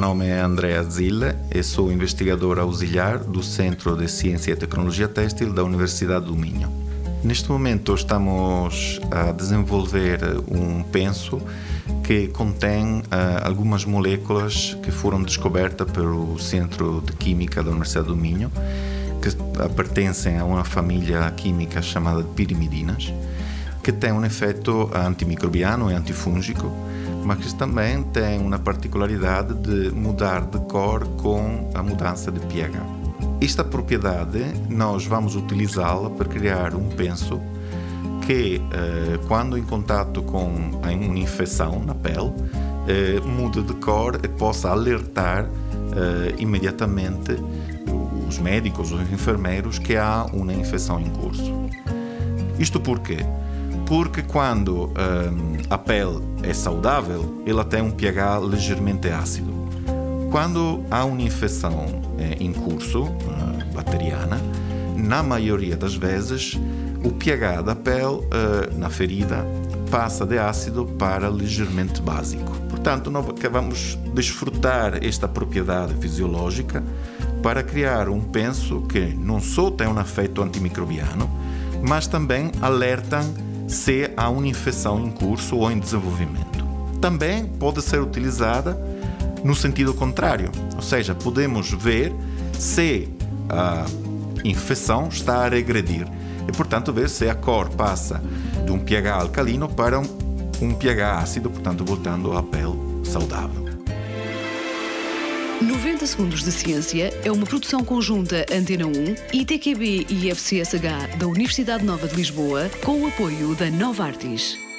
nome é Andrea Zille e sou investigador auxiliar do Centro de Ciência e Tecnologia Têxtil da Universidade do Minho. Neste momento estamos a desenvolver um penso que contém algumas moléculas que foram descobertas pelo Centro de Química da Universidade do Minho, que pertencem a uma família química chamada de pirimidinas, que tem um efeito antimicrobiano e antifúngico, mas que também tem uma particularidade de mudar de cor com a mudança de pH. Esta propriedade nós vamos utilizá-la para criar um penso que, quando em contato com uma infecção na pele, mude de cor e possa alertar imediatamente os médicos, os enfermeiros, que há uma infecção em curso. Isto por quê? Porque quando a pele é saudável, ela tem um pH ligeiramente ácido. Quando há uma infecção em curso, bacteriana, na maioria das vezes, o pH da pele na ferida passa de ácido para ligeiramente básico. Portanto, nós vamos desfrutar esta propriedade fisiológica para criar um penso que não só tem um efeito antimicrobiano, mas também alerta se há uma infecção em curso ou em desenvolvimento. Também pode ser utilizada no sentido contrário, ou seja, podemos ver se a infecção está a regredir e, portanto, ver se a cor passa de um pH alcalino para um pH ácido, portanto, voltando à pele saudável. 90 Segundos de Ciência é uma produção conjunta Antena 1, ITQB e FCSH da Universidade Nova de Lisboa, com o apoio da Novartis.